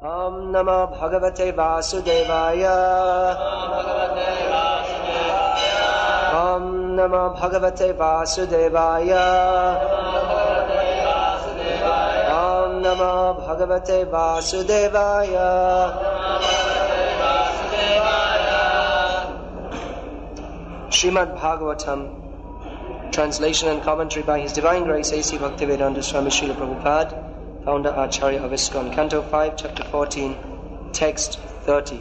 Om Namo Bhagavate Vasudevaya. Om Namo Bhagavate Vasudevaya. Om Namo Bhagavate Vasudevaya. Srimad Bhagavatam, translation and commentary by His Divine Grace A.C. Bhaktivedanta Swami Srila Prabhupada, Founder Acharya of ISKCON, Canto 5, Chapter 14, Text 30.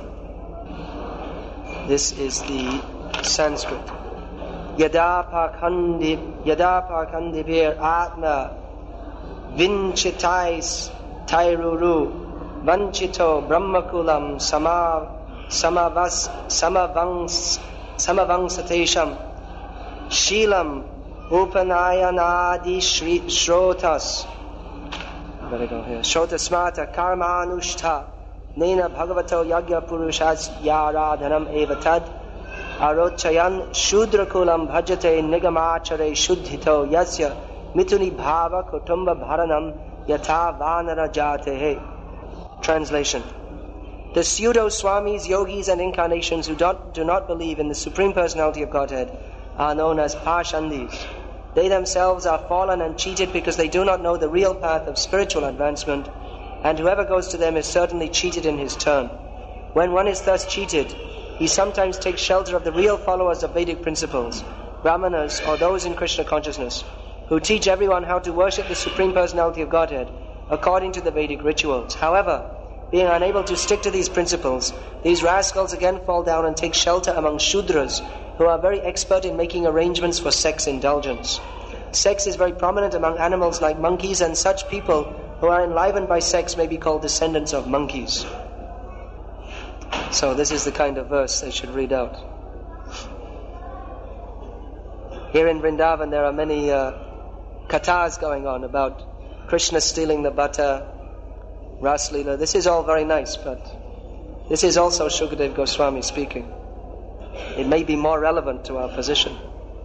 This is the Sanskrit. Yada pakandibir atma vinchitais tairuru vanchito brahmakulam samavangsatesham shilam upanayanadi shrotas. Better go here. Shota smata karma anushta nena bhagavato yagya purushas yaradhanam evatad arochayan shudrakulam bhajate nigamachare shuddhito yasya mituni bhava kutumba bharanam yatha vanara jatehe. Translation. The pseudo-swamis, yogis and incarnations who do not believe in the Supreme Personality of Godhead are known as Pashandis. They themselves are fallen and cheated because they do not know the real path of spiritual advancement, and whoever goes to them is certainly cheated in his turn. When one is thus cheated, he sometimes takes shelter of the real followers of Vedic principles, Brahmanas or those in Krishna consciousness, who teach everyone how to worship the Supreme Personality of Godhead according to the Vedic rituals. However, being unable to stick to these principles, these rascals again fall down and take shelter among Shudras, who are very expert in making arrangements for sex indulgence. Sex is very prominent among animals like monkeys, and such people who are enlivened by sex may be called descendants of monkeys. So this is the kind of verse they should read out. Here in Vrindavan there are many kathas going on about Krishna stealing the butter, Ras Leela. This is all very nice, but this is also Shukadev Goswami speaking. It may be more relevant to our position.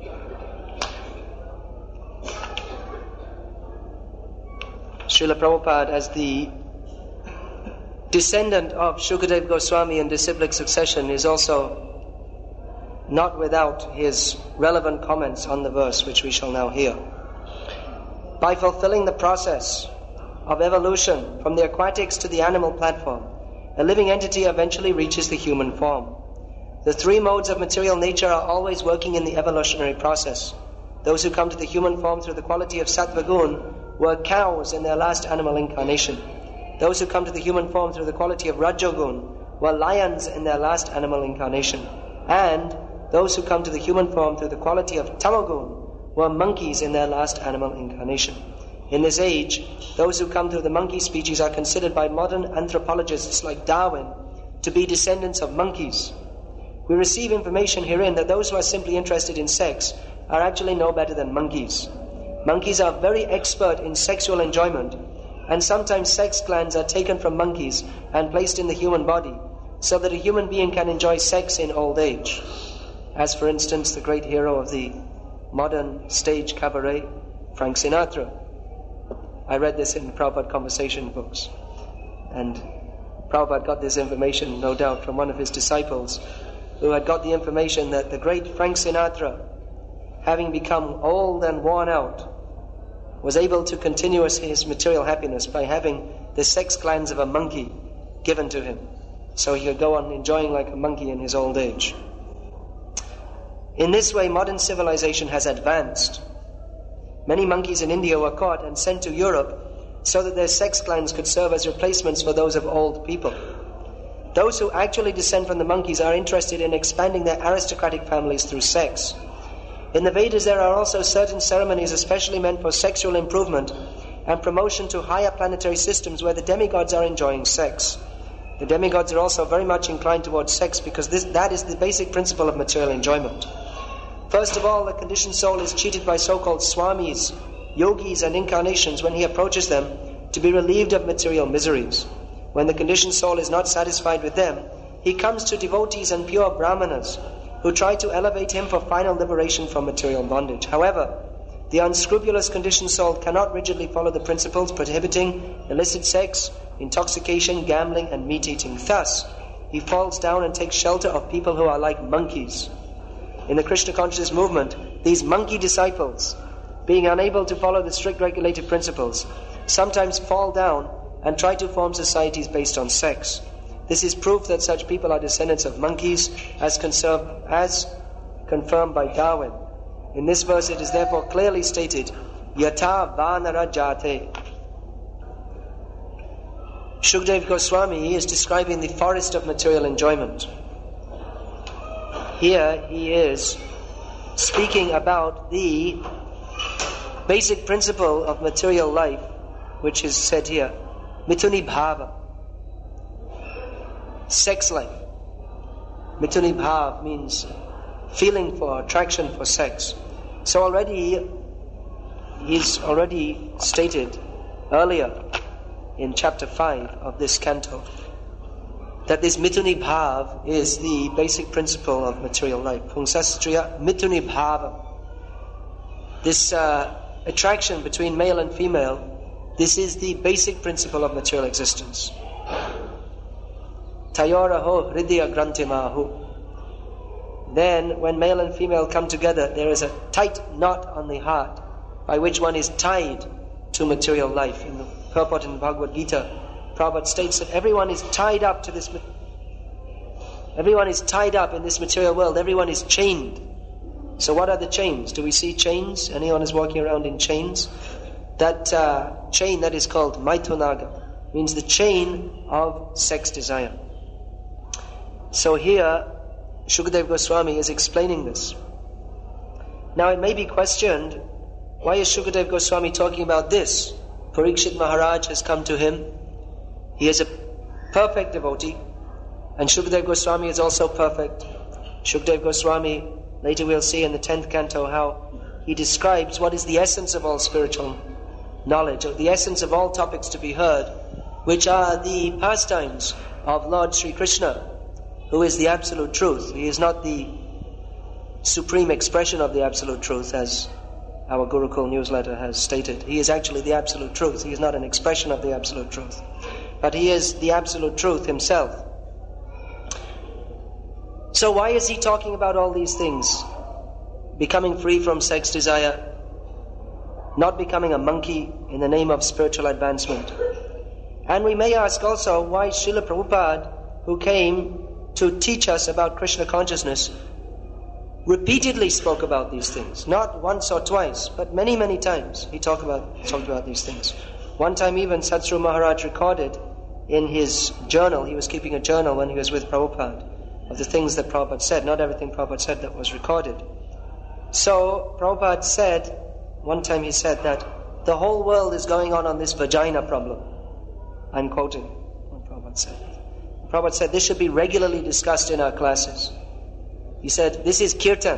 Srila Prabhupada, as the descendant of Shukadev Goswami in disciplic succession, is also not without his relevant comments on the verse which we shall now hear. By fulfilling the process of evolution from the aquatics to the animal platform, a living entity eventually reaches the human form. The three modes of material nature are always working in the evolutionary process. Those who come to the human form through the quality of Sattva Gun were cows in their last animal incarnation. Those who come to the human form through the quality of Rajogun were lions in their last animal incarnation. And those who come to the human form through the quality of Tamagun were monkeys in their last animal incarnation. In this age, those who come through the monkey species are considered by modern anthropologists like Darwin to be descendants of monkeys. We receive information herein that those who are simply interested in sex are actually no better than monkeys. Monkeys are very expert in sexual enjoyment, and sometimes sex glands are taken from monkeys and placed in the human body so that a human being can enjoy sex in old age. As for instance, the great hero of the modern stage cabaret, Frank Sinatra. I read this in Prabhupada conversation books, and Prabhupada got this information, no doubt, from one of his disciples, who had got the information that the great Frank Sinatra, having become old and worn out, was able to continue his material happiness by having the sex glands of a monkey given to him, so he could go on enjoying like a monkey in his old age. In this way, modern civilization has advanced. Many monkeys in India were caught and sent to Europe so that their sex glands could serve as replacements for those of old people. Those who actually descend from the monkeys are interested in expanding their aristocratic families through sex. In the Vedas there are also certain ceremonies especially meant for sexual improvement and promotion to higher planetary systems where the demigods are enjoying sex. The demigods are also very much inclined towards sex because that is the basic principle of material enjoyment. First of all, the conditioned soul is cheated by so-called swamis, yogis and incarnations when he approaches them to be relieved of material miseries. When the conditioned soul is not satisfied with them, he comes to devotees and pure brahmanas who try to elevate him for final liberation from material bondage. However, the unscrupulous conditioned soul cannot rigidly follow the principles prohibiting illicit sex intoxication, gambling, and meat eating. Thus, he falls down and takes shelter of people who are like monkeys. In the Krishna consciousness movement, these monkey disciples, being unable to follow the strict regulated principles, sometimes fall down and try to form societies based on sex. This is proof that such people are descendants of monkeys, as confirmed by Darwin. In this verse it is therefore clearly stated, Yata Vanara Jate. Shukdev Goswami is describing the forest of material enjoyment. Here he is speaking about the basic principle of material life, which is said here, Mituni Bhava, sex life. Mituni Bhav means feeling for, attraction for sex. So he's already stated earlier in chapter 5 of this canto that this Mituni Bhav is the basic principle of material life. Pungsastriya Mituni Bhava. This attraction between male and female, this is the basic principle of material existence. Tayoraho hridya grantimahu. Then, when male and female come together, there is a tight knot on the heart by which one is tied to material life. In the purport in Bhagavad Gita, Prabhupada states that everyone is tied up in this material world. Everyone is chained. So what are the chains? Do we see chains? Anyone is walking around in chains? That chain that is called Maitunaga means the chain of sex desire. So here, Shukdev Goswami is explaining this. Now it may be questioned, why is Shukdev Goswami talking about this? Parikshit Maharaj has come to him. He is a perfect devotee, and Shukdev Goswami is also perfect. Shukdev Goswami, later we'll see in the 10th canto how he describes what is the essence of all spiritual knowledge, or the essence of all topics to be heard, which are the pastimes of Lord Sri Krishna, who is the absolute truth. He is not the supreme expression of the absolute truth, as our Gurukul newsletter has stated. He is actually the absolute truth. He is not an expression of the absolute truth, but he is the absolute truth himself. So why is he talking about all these things? Becoming free from sex desire, not becoming a monkey in the name of spiritual advancement. And we may ask also why Srila Prabhupada, who came to teach us about Krishna consciousness, repeatedly spoke about these things. Not once or twice, but many, many times he talked about these things. One time even Satsru Maharaj recorded in his journal, he was keeping a journal when he was with Prabhupada, of the things that Prabhupada said. Not everything Prabhupada said that was recorded. So Prabhupada said, one time he said that the whole world is going on this vagina problem. I'm quoting what Prabhupada said. Prabhupada said this should be regularly discussed in our classes. He said, this is kirtan.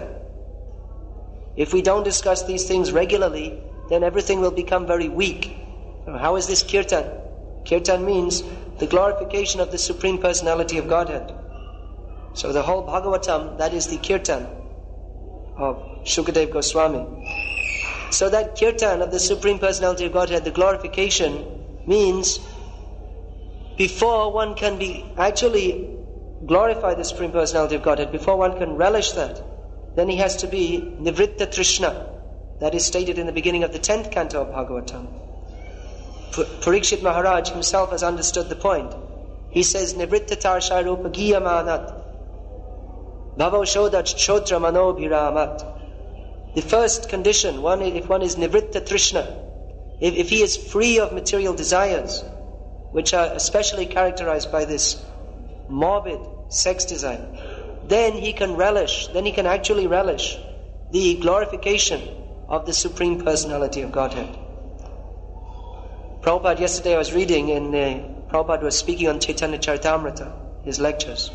If we don't discuss these things regularly, then everything will become very weak. How is this kirtan? Kirtan means the glorification of the Supreme Personality of Godhead. So the whole Bhagavatam, that is the kirtan of Shukadev Goswami. So that kirtan of the Supreme Personality of Godhead, the glorification, means before one can actually glorify the Supreme Personality of Godhead, before one can relish that, then he has to be Nivritta Trishna. That is stated in the beginning of the 10th canto of Bhagavatam. Parikshit Maharaj himself has understood the point. He says, Nivritta Tarshai Rupa Giyamanat Bhavo Shodat Shotra Mano Bhiramat. The first condition, if one is Nivritta Trishna, if he is free of material desires, which are especially characterized by this morbid sex desire, then he can actually relish the glorification of the Supreme Personality of Godhead. Prabhupada, yesterday I was reading Prabhupada was speaking on Chaitanya Charitamrita, his lectures.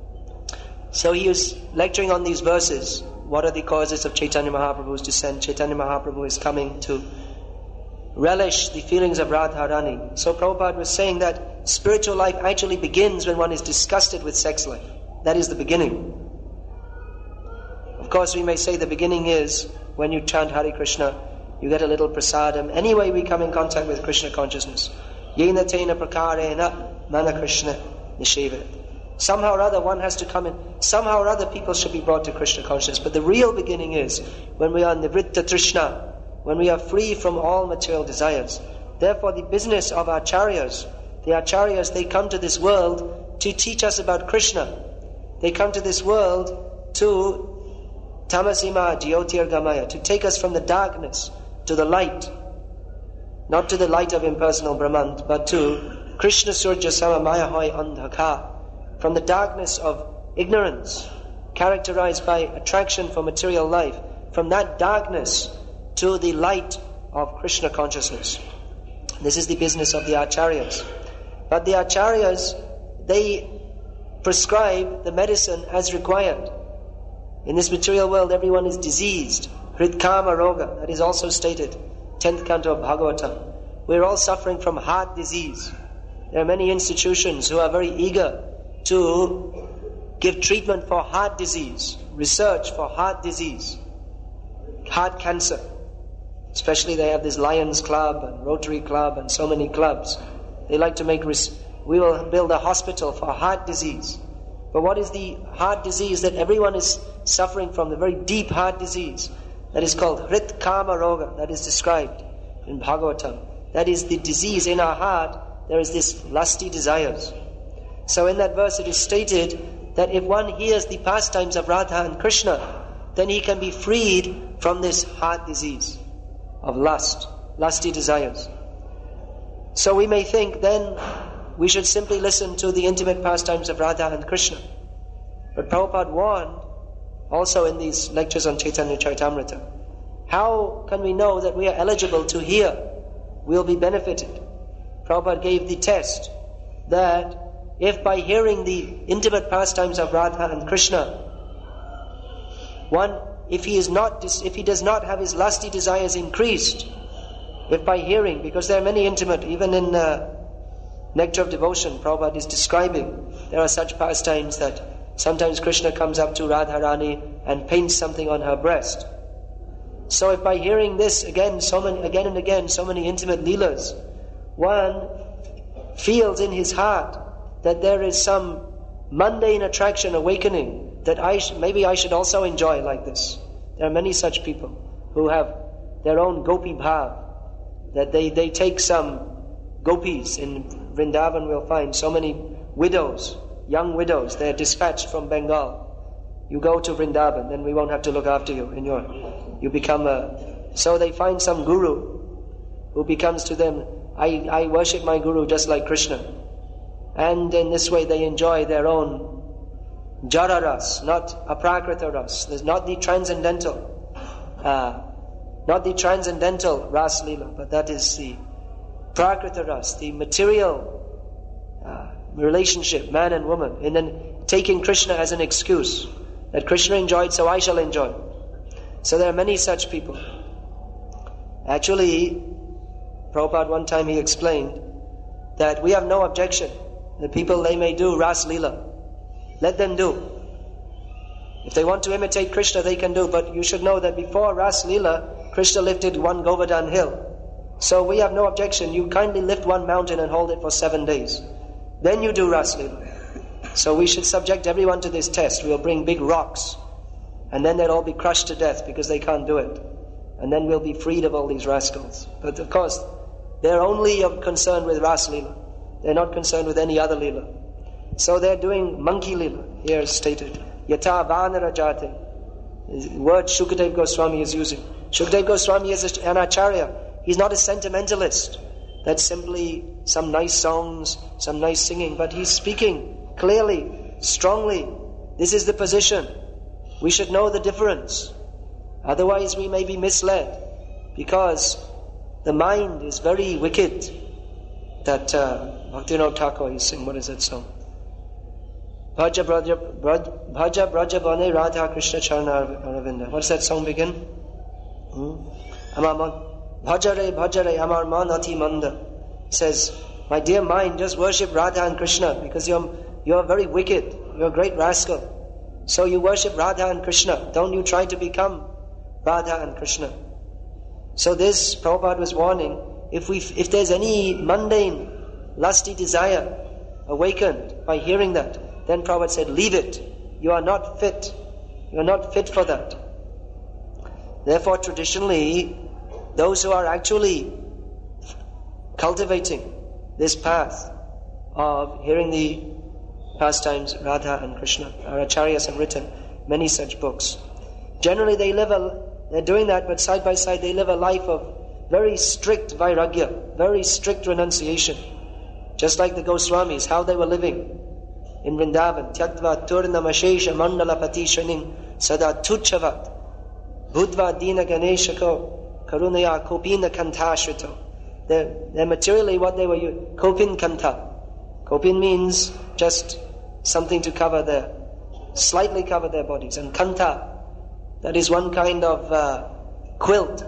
So he was lecturing on these verses. What are the causes of Chaitanya Mahaprabhu's descent? Chaitanya Mahaprabhu is coming to relish the feelings of Radharani. So Prabhupada was saying that spiritual life actually begins when one is disgusted with sex life. That is the beginning. Of course, we may say the beginning is when you chant Hare Krishna, you get a little prasadam. Any way we come in contact with Krishna consciousness, Yena tena prakarena mana Krishna nishevet. Somehow or other one has to come in. Somehow or other people should be brought to Krishna consciousness. But the real beginning is when we are nivritta trishna, when we are free from all material desires. Therefore the business of the acharyas, they come to this world to teach us about Krishna. They come to this world to tamasima jyotirgamaya, to take us from the darkness to the light. Not to the light of impersonal Brahman, but to Krishna surja sama maya hoy andhaka, from the darkness of ignorance, characterized by attraction for material life, from that darkness to the light of Krishna consciousness. This is the business of the acharyas. But the acharyas, they prescribe the medicine as required. In this material world, everyone is diseased. Hritkama roga, that is also stated, 10th canto of Bhagavatam. We're all suffering from heart disease. There are many institutions who are very eager to give treatment for heart disease, research for heart disease, heart cancer. Especially they have this Lions Club and Rotary Club and so many clubs. They like to make, we will build a hospital for heart disease. But what is the heart disease that everyone is suffering from? The very deep heart disease that is called Hrit Kama Roga, that is described in Bhagavatam. That is the disease in our heart. There is this lusty desires. So in that verse it is stated that if one hears the pastimes of Radha and Krishna, then he can be freed from this heart disease of lust, lusty desires. So we may think then we should simply listen to the intimate pastimes of Radha and Krishna. But Prabhupada warned also in these lectures on Chaitanya Charitamrita, how can we know that we are eligible to hear, we'll be benefited? Prabhupada gave the test that if by hearing the intimate pastimes of Radha and Krishna, if he does not have his lusty desires increased, if by hearing, because there are many intimate, even in Nectar of Devotion, Prabhupada is describing, there are such pastimes that sometimes Krishna comes up to Radharani and paints something on her breast. So if by hearing this again and again, so many intimate leelas, one feels in his heart that there is some mundane attraction awakening, that maybe I should also enjoy like this. There are many such people who have their own gopi bhav, that they take some gopis. In Vrindavan we'll find so many widows, young widows, they're dispatched from Bengal. You go to Vrindavan, then we won't have to look after you. You become so they find some guru who becomes to them, I worship my guru just like Krishna. And in this way they enjoy their own jara ras, not aprakrita ras. There's not the transcendental ras lila, but that is the prakrita ras, the material relationship, man and woman, and then taking Krishna as an excuse, that Krishna enjoyed, so I shall enjoy. So there are many such people. Actually, Prabhupada one time he explained that we have no objection. The people, they may do Ras Leela. Let them do. If they want to imitate Krishna, they can do. But you should know that before Ras Leela, Krishna lifted one Govardhan hill. So we have no objection. You kindly lift one mountain and hold it for 7 days. Then you do Ras Leela. So we should subject everyone to this test. We'll bring big rocks. And then they'll all be crushed to death because they can't do it. And then we'll be freed of all these rascals. But of course, they're only concerned with Ras Leela. They're not concerned with any other Leela. So they're doing monkey Leela, here stated. Yata Vanara Jate. The word Shukadev Goswami is using. Shukadev Goswami is an acharya. He's not a sentimentalist. That's simply some nice songs, some nice singing. But he's speaking clearly, strongly. This is the position. We should know the difference. Otherwise we may be misled. Because the mind is very wicked. That Bhaktivinoda Thakur is saying, what is that song? Bhaja Braja Bane Radha Krishna Charana Aravinda. What does that song begin? Bhajare Amar Man Ati Manda. Says, my dear mind, just worship Radha and Krishna because you're very wicked. You're a great rascal. So you worship Radha and Krishna. Don't you try to become Radha and Krishna. So this, Prabhupada was warning, if there's any mundane lusty desire awakened by hearing that, then Prabhupada said, leave it. You are not fit. You are not fit for that. Therefore, traditionally, those who are actually cultivating this path of hearing the pastimes Radha and Krishna, our acharyas have written many such books. Generally, they're doing that, but side by side they live a life of very strict vairagya, very strict renunciation. Just like the Goswamis, how they were living in Vrindavan. Tyagva turnamashesha mandalapati shaning sada tuchavat budva dina ganeshako karunaya kopina kantashrito. They're materially what they were using. Kopin kanta. Kopin means just something to slightly cover their bodies. And kanta, that is one kind of quilt.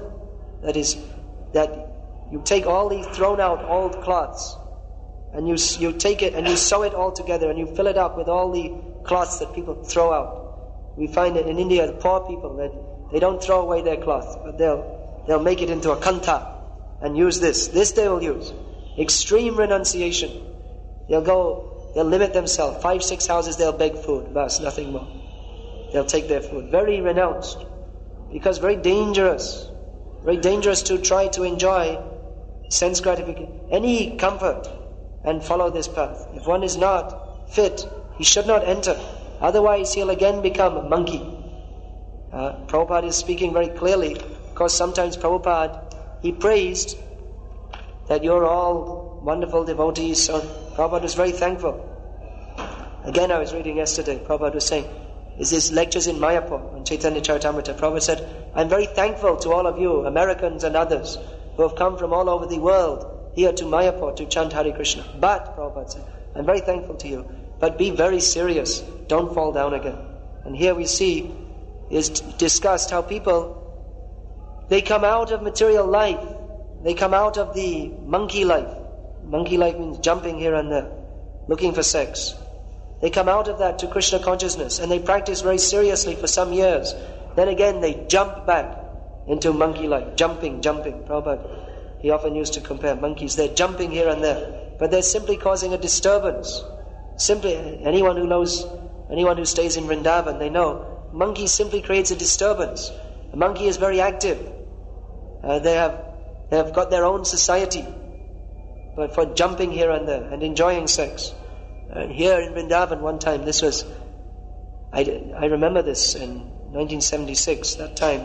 That you take all these thrown out old cloths and you take it and you sew it all together and you fill it up with all the cloths that people throw out. We find that in India, the poor people, that they don't throw away their cloths, but they'll make it into a kanta and use this. This they will use. Extreme renunciation. They'll limit themselves. 5-6 houses they'll beg food, bas, nothing more. They'll take their food. Very renounced. Because very dangerous. Very dangerous to try to enjoy sense gratification, any comfort, and follow this path. If one is not fit, he should not enter. Otherwise he'll again become a monkey. Prabhupada is speaking very clearly, because sometimes Prabhupada, he praised that you're all wonderful devotees. So Prabhupada was very thankful. Again, I was reading yesterday, Prabhupada was saying, is this lectures in Mayapur on Chaitanya Charitamrita. Prabhupada said, I'm very thankful to all of you, Americans and others, who have come from all over the world here to Mayapur to chant Hare Krishna. But, Prabhupada said, I'm very thankful to you, but be very serious. Don't fall down again. And here we see is discussed how people, they come out of material life. They come out of the monkey life. Monkey life means jumping here and there, looking for sex. They come out of that to Krishna consciousness and they practice very seriously for some years. Then again they jump back into monkey life. Jumping. Prabhupada, he often used to compare monkeys. They're jumping here and there, but they're simply causing a disturbance. Simply, anyone who stays in Vrindavan, they know, monkey simply creates a disturbance. A monkey is very active. They have got their own society, but for jumping here and there and enjoying sex. Here in Vrindavan one time, this was, I remember this in 1976, that time.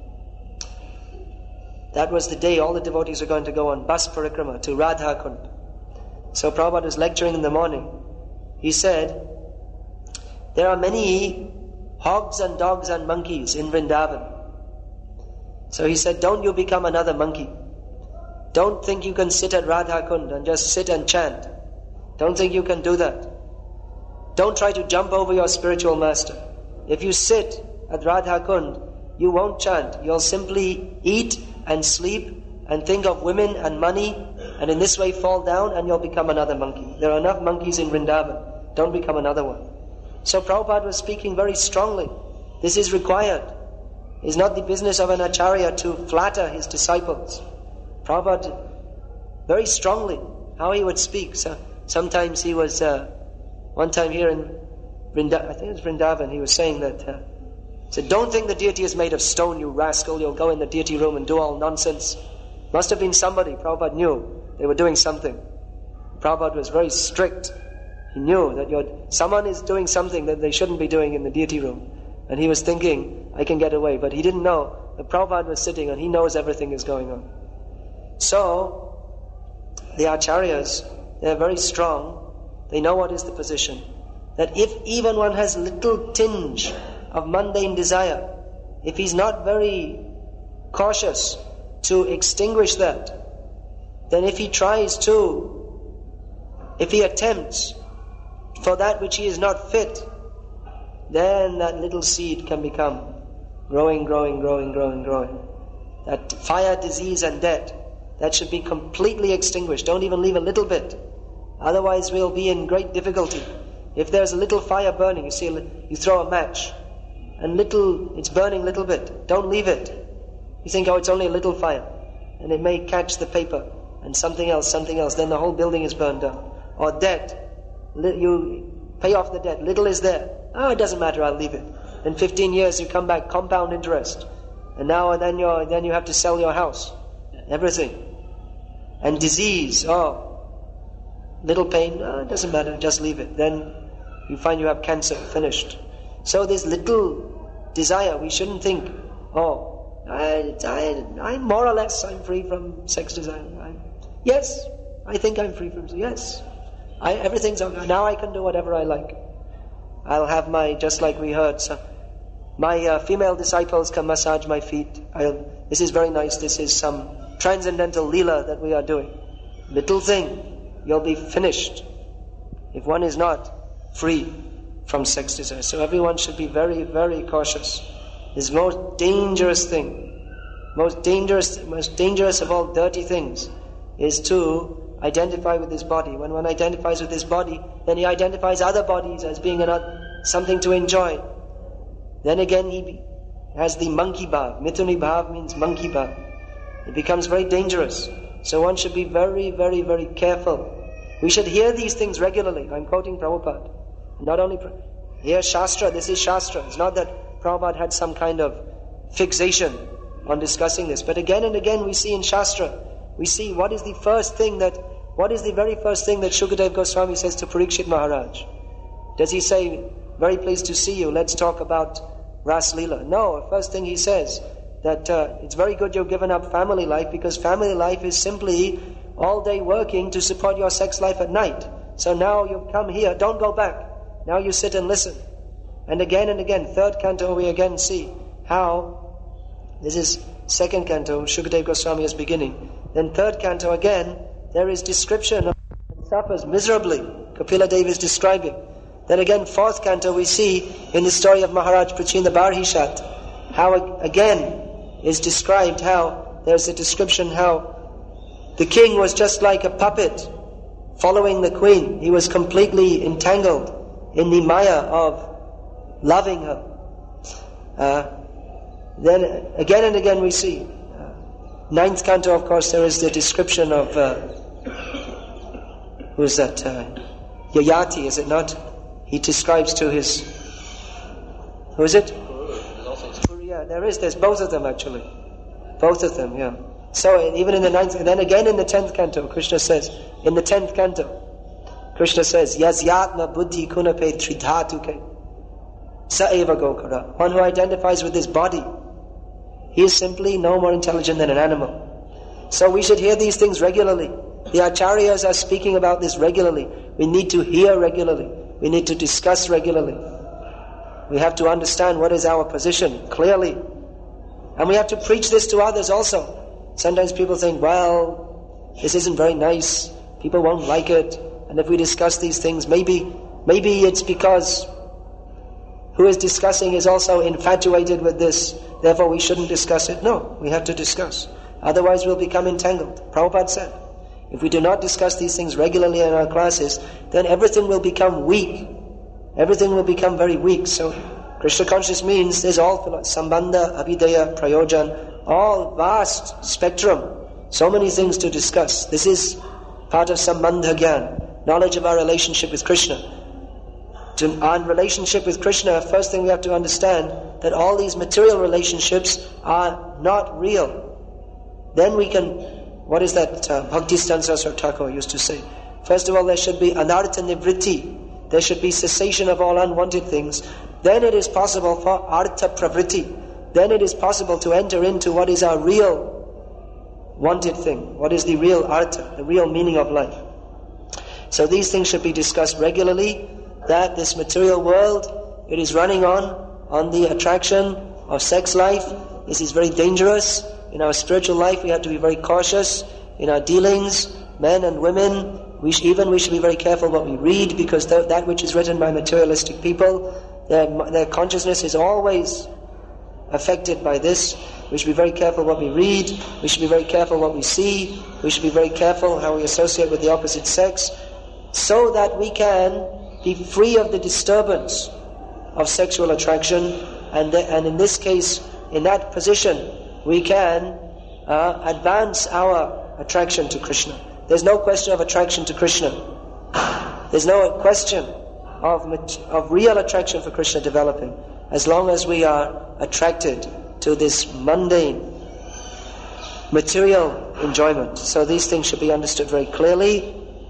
That was the day all the devotees were going to go on bus parikrama to Radha Kund. So Prabhupada was lecturing in the morning. He said, there are many hogs and dogs and monkeys in Vrindavan. So he said, don't you become another monkey. Don't think you can sit at Radha Kund and just sit and chant. Don't think you can do that. Don't try to jump over your spiritual master. If you sit at Radha Kund, you won't chant. You'll simply eat and sleep and think of women and money, and in this way fall down and you'll become another monkey. There are enough monkeys in Vrindavan. Don't become another one. So Prabhupada was speaking very strongly. This is required. It's not the business of an acharya to flatter his disciples. Prabhupada, very strongly, how he would speak. So sometimes he was, one time here in Vrindavan, I think it was Vrindavan, he was saying that, he said, don't think the deity is made of stone, you rascal. You'll go in the deity room and do all nonsense. Must have been somebody. Prabhupada knew they were doing something. Prabhupada was very strict. He knew that someone is doing something that they shouldn't be doing in the deity room. And he was thinking, I can get away. But he didn't know that Prabhupada was sitting and he knows everything is going on. So, the acharyas, they're very strong. They know what is the position. That if even one has little tinge of mundane desire, if he's not very cautious to extinguish that, then if he attempts for that which he is not fit, then that little seed can become growing. That fire, disease and death, that should be completely extinguished. Don't even leave a little bit. Otherwise we'll be in great difficulty. If there's a little fire burning, you throw a match, and it's burning a little bit. Don't leave it. You think, it's only a little fire, and it may catch the paper, and something else, then the whole building is burned down. Or debt. You pay off the debt. Little is there. It doesn't matter, I'll leave it. In 15 years you come back, compound interest. And then you have to sell your house. Everything. And disease, little pain, it doesn't matter, just leave it. Then you find you have cancer, finished. So this little desire, we shouldn't think, I'm more or less, I'm free from sex desire. Yes, I think I'm free from, yes. Everything's okay. Now I can do whatever I like. I'll have just like we heard, my female disciples can massage my feet. This is very nice, this is some transcendental leela that we are doing. Little thing, you'll be finished if one is not free from sex desire. So everyone should be very, very cautious. This most dangerous thing, most dangerous of all dirty things is to identify with this body. When one identifies with this body, then he identifies other bodies as being something to enjoy. Then again he has the monkey bhav. Mithuni bhav means monkey bhav. It becomes very dangerous. So one should be very, very, very careful. We should hear these things regularly. I'm quoting Prabhupada. Not only hear Shastra, this is Shastra. It's not that Prabhupada had some kind of fixation on discussing this. But again and again we see in Shastra, we see what is the very first thing that Shukadev Goswami says to Parikshit Maharaj. Does he say, very pleased to see you, let's talk about Ras Leela? No, the first thing he says, that it's very good you've given up family life, because family life is simply all day working to support your sex life at night. So now you've come here, don't go back. Now you sit and listen. And again, third canto we again see how, this is second canto, Shukadev Goswami is beginning. Then third canto again, there is description of suffers miserably. Kapila Dev is describing. Then again, fourth canto we see in the story of Maharaj Prachinda Barhishat, how again is described how there's a description how the king was just like a puppet following the queen. He was completely entangled in the maya of loving her. Then again and again we see. Ninth canto, of course, there is the description of who is that? Yayati, is it not? He describes to his, who is it? Yeah, there's both of them actually. Both of them, yeah. So even in the ninth, and then again in the 10th canto, Krishna says, Yasyatma buddhi kunape tridhatuke saeva gokara. One who identifies with his body, he is simply no more intelligent than an animal. So we should hear these things regularly. The acharyas are speaking about this regularly. We need to hear regularly. We need to discuss regularly. We have to understand what is our position clearly. And we have to preach this to others also. Sometimes people think, well, this isn't very nice. People won't like it. And if we discuss these things, maybe it's because who is discussing is also infatuated with this, therefore we shouldn't discuss it. No, we have to discuss. Otherwise we'll become entangled. Prabhupada said, if we do not discuss these things regularly in our classes, then everything will become weak. Everything will become very weak. So Krishna conscious means there's all sambandha, abhidaya, prayojan, all vast spectrum. So many things to discuss. This is part of sambandha gyan, knowledge of our relationship with Krishna. Our relationship with Krishna, first thing we have to understand that all these material relationships are not real. Then we can, what is that Bhakti-Siddhanta Saraswati Thakur used to say? First of all, there should be anartha nivritti. There should be cessation of all unwanted things. Then it is possible for artha pravritti. Then it is possible to enter into what is our real wanted thing. What is the real artha, the real meaning of life. So these things should be discussed regularly, that this material world, it is running on the attraction of sex life. This is very dangerous. In our spiritual life, we have to be very cautious. In our dealings, men and women, we should be very careful what we read, because that which is written by materialistic people, their consciousness is always affected by this. We should be very careful what we read. We should be very careful what we see. We should be very careful how we associate with the opposite sex, so that we can be free of the disturbance of sexual attraction, and in this case, in that position, we can advance our attraction to Krishna. There's no question of attraction to Krishna. There's no question of real attraction for Krishna developing as long as we are attracted to this mundane, material enjoyment. So these things should be understood very clearly.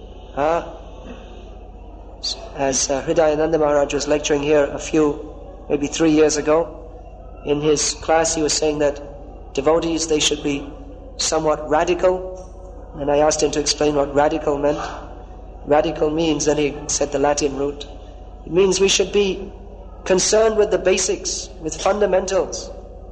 As Hridayananda Maharaj was lecturing here maybe 3 years ago, in his class he was saying that devotees, they should be somewhat radical, and I asked him to explain what radical meant. Radical means, then he said the Latin root, it means we should be concerned with the basics, with fundamentals.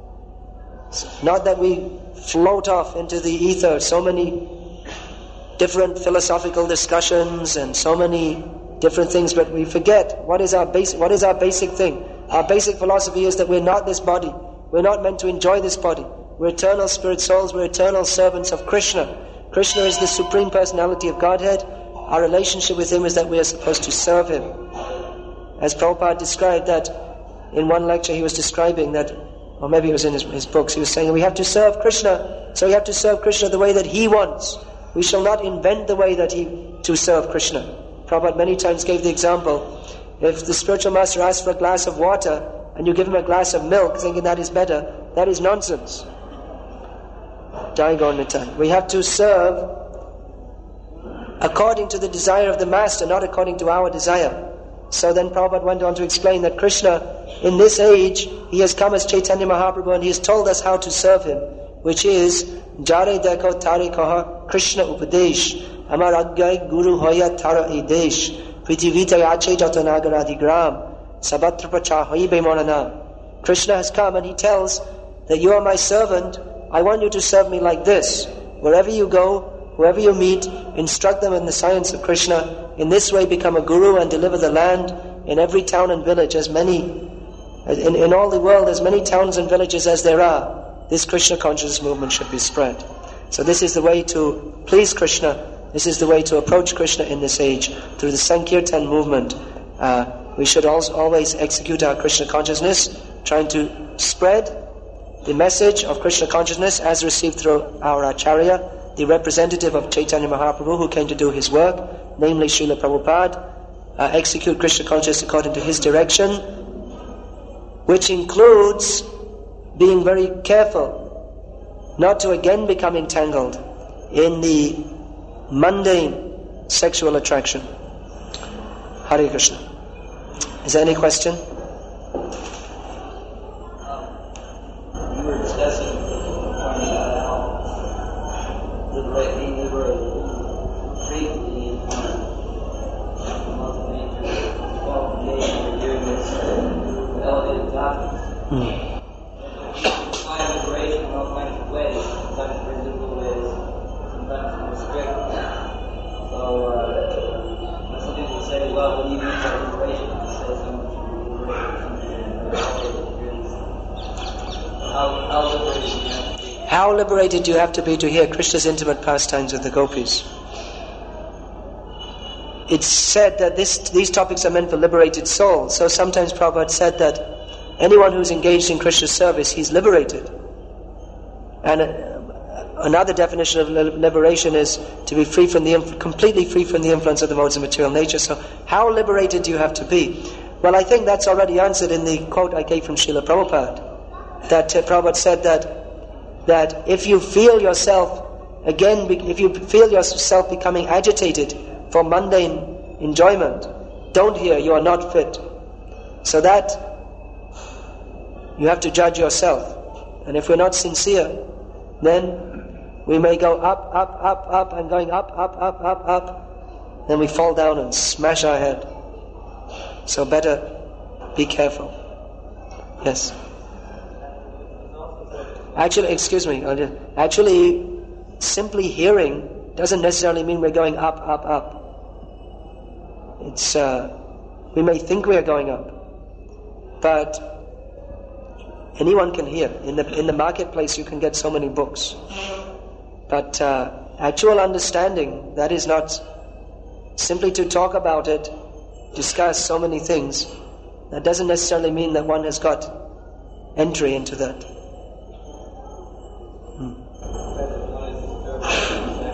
Not that we float off into the ether, so many different philosophical discussions and so many different things, but we forget what is our basic thing. Our basic philosophy is that we're not this body. We're not meant to enjoy this body. We're eternal spirit souls, we're eternal servants of Krishna. Krishna is the Supreme Personality of Godhead. Our relationship with Him is that we are supposed to serve Him. As Prabhupada described that, in one lecture he was describing that, or maybe it was in his books, he was saying we have to serve Krishna, so we have to serve Krishna the way that He wants. We shall not invent the way to serve Krishna. Prabhupada many times gave the example, if the spiritual master asks for a glass of water and you give him a glass of milk thinking that is better, that is nonsense. Jai Gaur Nitai. We have to serve according to the desire of the master, not according to our desire. So then Prabhupada went on to explain that Krishna, in this age, He has come as Chaitanya Mahaprabhu and He has told us how to serve Him, which is Jare Dekho Tare Kaha Krishna Upadesh Amar Aggai Guru Hoya Tara Edesh Prithivita Yache Jatanagara Sabatra Pacha Hoibe Moranam. Krishna has come and He tells that you are my servant, I want you to serve me like this. Wherever you go, whoever you meet, instruct them in the science of Krishna. In this way become a guru and deliver the land. In every town and village, in all the world, as many towns and villages as there are, this Krishna consciousness movement should be spread. So this is the way to please Krishna. This is the way to approach Krishna in this age. Through the Sankirtan movement, we should always execute our Krishna consciousness, trying to spread the message of Krishna consciousness as received through our Acharya, the representative of Chaitanya Mahaprabhu who came to do his work, namely Srila Prabhupada. Execute Krishna consciousness according to his direction, which includes being very careful not to again become entangled in the mundane sexual attraction. Hare Krishna. Is there any question? You were discussing how being liberated frequently in doing this elevated topics. Find liberation in all kinds of ways, sometimes physical ways, sometimes more strict. So some people say, well, when you mean by liberation, you say someone should be liberated. How liberated do you have to be to hear Krishna's intimate pastimes with the gopis? It's said that these topics are meant for liberated souls. So sometimes Prabhupada said that anyone who's engaged in Krishna's service, he's liberated. And another definition of liberation is to be completely free from the influence of the modes of material nature. So how liberated do you have to be? Well, I think that's already answered in the quote I gave from Srila Prabhupada. That Prabhupada said that if you feel yourself becoming agitated for mundane enjoyment, don't hear, you are not fit. So that you have to judge yourself. And if we're not sincere, then we may go up, and going up, then we fall down and smash our head. So better be careful. Yes. Actually, simply hearing doesn't necessarily mean we're going up. It's we may think we are going up, but anyone can hear. In the marketplace, you can get so many books, but actual understanding, that is not simply to talk about it, discuss so many things. That doesn't necessarily mean that one has got entry into that.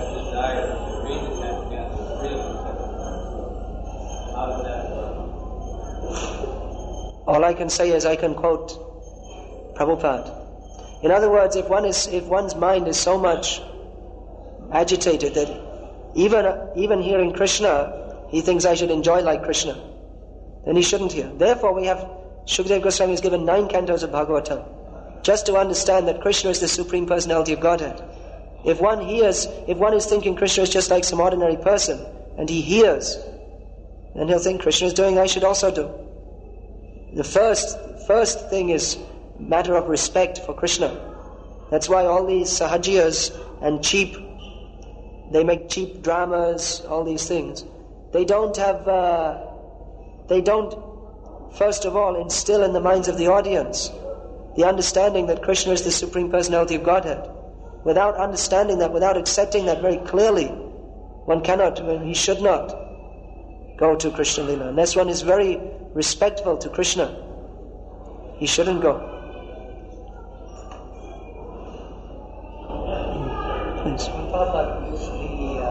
All I can say is I can quote Prabhupada. In other words, if one's mind is so much agitated that even hearing Krishna, he thinks I should enjoy like Krishna, then he shouldn't hear. Therefore, we have Shukadeva Goswami has given 9 cantos of Bhagavatam, just to understand that Krishna is the Supreme Personality of Godhead. If one is thinking Krishna is just like some ordinary person, and he hears, then he'll think Krishna is doing, I should also do. The first thing is matter of respect for Krishna. That's why all these sahajiyas and they make cheap dramas, all these things. They don't first of all instill in the minds of the audience the understanding that Krishna is the Supreme Personality of Godhead. Without understanding that, without accepting that very clearly, he should not go to Krishna Lila. Unless one is very respectful to Krishna, he shouldn't go. Please. Prabhupada used the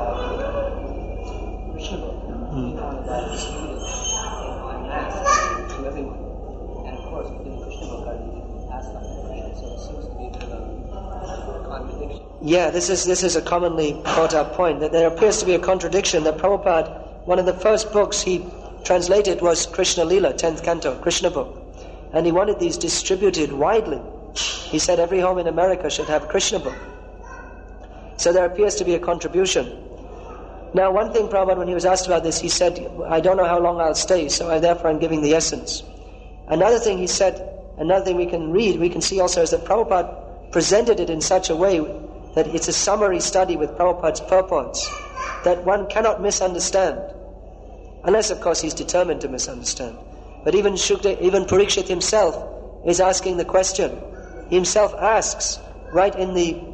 Krishna book. He wanted that distributed en masse to everyone. And of course, within the Krishna book are the different aspects of Krishna, so it seems to be a bit of a contradiction. Yeah, this is a commonly brought up point, that there appears to be a contradiction, that Prabhupada, one of the first books he translated was Krishna Lila, 10th canto, Krishna book. And he wanted these distributed widely. He said every home in America should have a Krishna book. So there appears to be a contribution. Now, one thing Prabhupada, when he was asked about this, he said, I don't know how long I'll stay, so therefore I'm giving the essence. Another thing he said, another thing we can read, we can see also, is that Prabhupada presented it in such a way that it's a summary study with Prabhupada's purports that one cannot misunderstand, unless of course he's determined to misunderstand. But even Parikshit himself is asking the question. He himself asks right at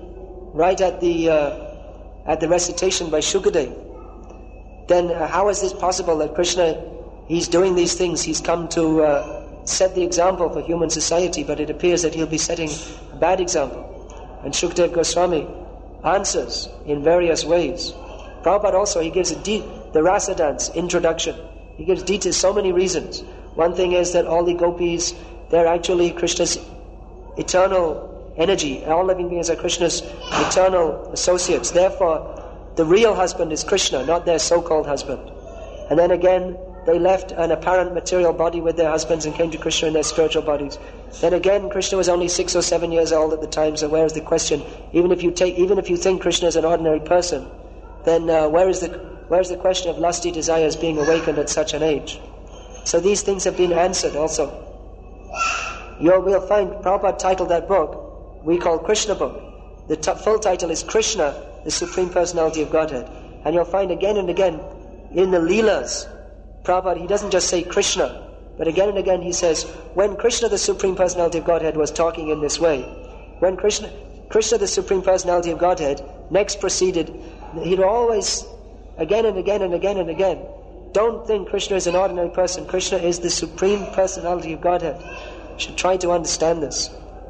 the recitation by Shukadeva. Then how is this possible that Krishna, he's doing these things, he's come to set the example for human society, but it appears that he'll be setting a bad example. And Shukadeva Goswami answers in various ways. Prabhupada also, he gives the Rasa dance introduction. He gives details, so many reasons. One thing is that all the gopis, they're actually Krishna's eternal energy. All living beings are Krishna's eternal associates. Therefore, the real husband is Krishna, not their so-called husband. And then again, they left an apparent material body with their husbands and came to Krishna in their spiritual bodies. Then again, Krishna was only 6 or 7 years old at the time, so where is the question? Even if you think Krishna is an ordinary person, then where is the question of lusty desires being awakened at such an age? So these things have been answered also. We'll find Prabhupada titled that book, we call Krishna book. The full title is Krishna, the Supreme Personality of Godhead. And you'll find again and again in the Leelas, Prabhupada, he doesn't just say Krishna, but again and again he says, when Krishna, the Supreme Personality of Godhead, was talking in this way, when Krishna, the Supreme Personality of Godhead, next proceeded, he'd always, again and again and again and again, don't think Krishna is an ordinary person. Krishna is the Supreme Personality of Godhead. You should try to understand this.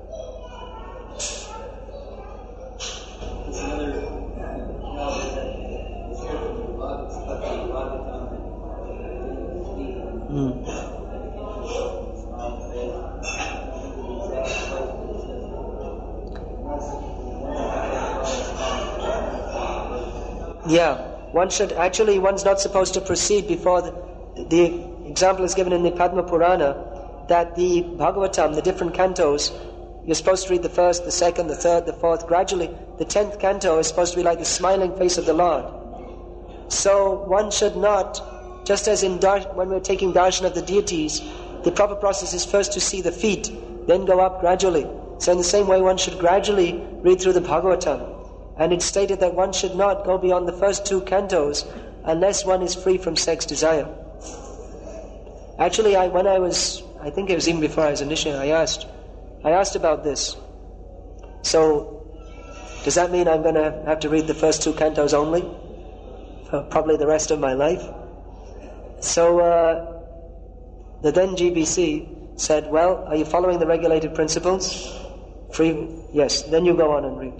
Yeah, one's not supposed to proceed before the example is given in the Padma Purana that the Bhagavatam, the different cantos, you're supposed to read the first, the second, the third, the fourth, gradually. The 10th canto is supposed to be like the smiling face of the Lord. So one should not, just as when we're taking darshan of the deities, the proper process is first to see the feet, then go up gradually. So in the same way, one should gradually read through the Bhagavatam. And it's stated that one should not go beyond the first 2 cantos unless one is free from sex desire. Actually, I think it was even before I was initiated, I asked about this. So, does that mean I'm going to have to read the first 2 cantos only? For probably the rest of my life? So, the then GBC said, well, are you following the regulated principles? Free? Yes, then you go on and read.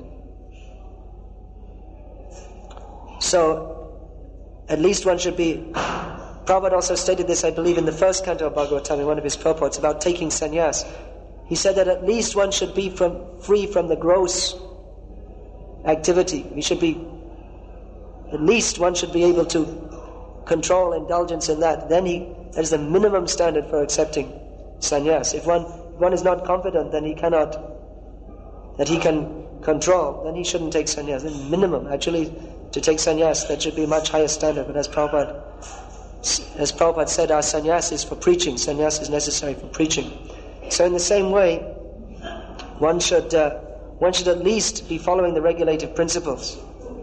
So, at least one should be Prabhupada also stated this, I believe, in the first canto of Bhagavatam, in one of his purports, about taking sannyas. He said that at least one should be free from the gross activity. At least one should be able to control indulgence in that. That is the minimum standard for accepting sannyas. If one is not confident that he can control, then he shouldn't take sannyas. The minimum, actually, to take sannyas, that should be a much higher standard. But as Prabhupada said, our sannyas is for preaching. Sannyas is necessary for preaching. So in the same way, one should at least be following the regulative principles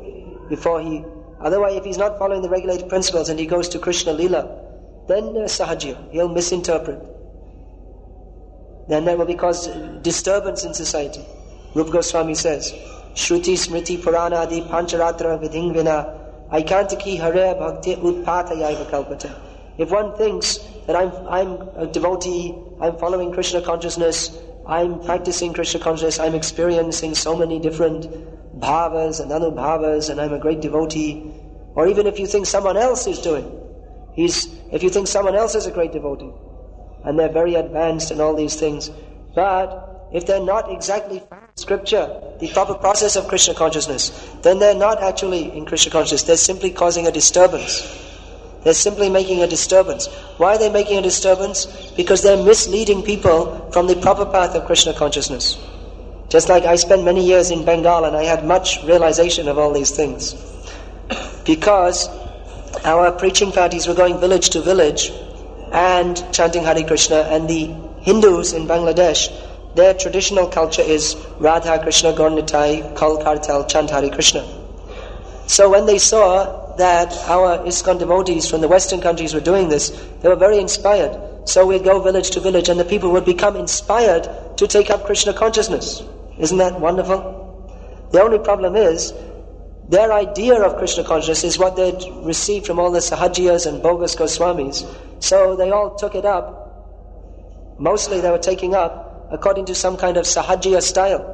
otherwise if he's not following the regulative principles and he goes to Krishna Lila, then sahajya, he'll misinterpret. Then there will be caused disturbance in society. Rupa Goswami says, Shruti Smriti Purana Adi Pancharatra Vidhing Vina Aikantaki Hare Bhakti Utpatayaiva Kalpate. If one thinks that I'm a devotee, I'm following Krishna consciousness, I'm practicing Krishna consciousness, I'm experiencing so many different bhavas and anubhavas, and I'm a great devotee, or even if you think someone else is if you think someone else is a great devotee, and they're very advanced in all these things, but if they're not exactly scripture, the proper process of Krishna consciousness, then they're not actually in Krishna consciousness, they're simply causing a disturbance. They're simply making a disturbance. Why are they making a disturbance? Because they're misleading people from the proper path of Krishna consciousness. Just like I spent many years in Bengal and I had much realization of all these things. Because our preaching parties were going village to village and chanting Hare Krishna, and the Hindus in Bangladesh, their traditional culture is Radha Krishna Gaur-Nitai, Kal Kartal, chant Hare Krishna. So when they saw that our ISKCON devotees from the Western countries were doing this, they were very inspired. So we'd go village to village and the people would become inspired to take up Krishna consciousness. Isn't that wonderful? The only problem is, their idea of Krishna consciousness is what they'd received from all the Sahajiyas and bogus Goswamis. So they all took it up. Mostly they were taking up according to some kind of Sahajiya style.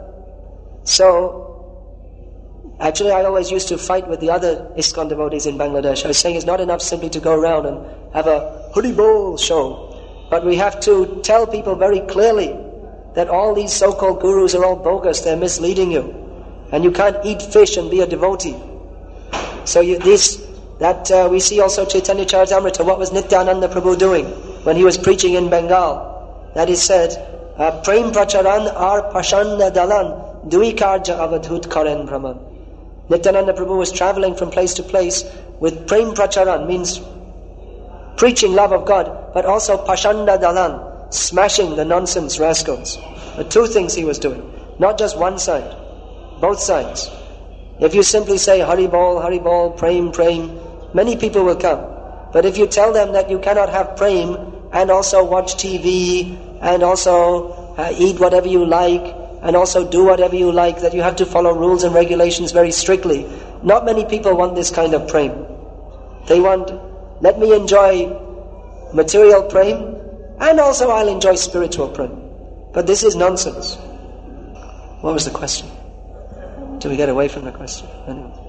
So actually, I always used to fight with the other ISKCON devotees in Bangladesh. I was saying it's not enough simply to go around and have a Hari Bol show, but we have to tell people very clearly that all these so-called gurus are all bogus, they're misleading you, and you can't eat fish and be a devotee. So we see also Chaitanya Charitamrita, what was Nityananda Prabhu doing when he was preaching in Bengal? That is said, Prem Pracharan ar Pashanda Dalan Duikarja Avadhut Karen Brahman. Nityananda Prabhu was traveling from place to place with Prem Pracharan, means preaching love of God, but also Pashanda Dalan, smashing the nonsense rascals. The two things he was doing, not just one side, both sides. If you simply say Hari Bol, Prem, many people will come. But if you tell them that you cannot have Prem and also watch TV and also eat whatever you like, and also do whatever you like, that you have to follow rules and regulations very strictly. Not many people want this kind of prem. They want, let me enjoy material prem, and also I'll enjoy spiritual prem. But this is nonsense. What was the question? Did we get away from the question? Anyway.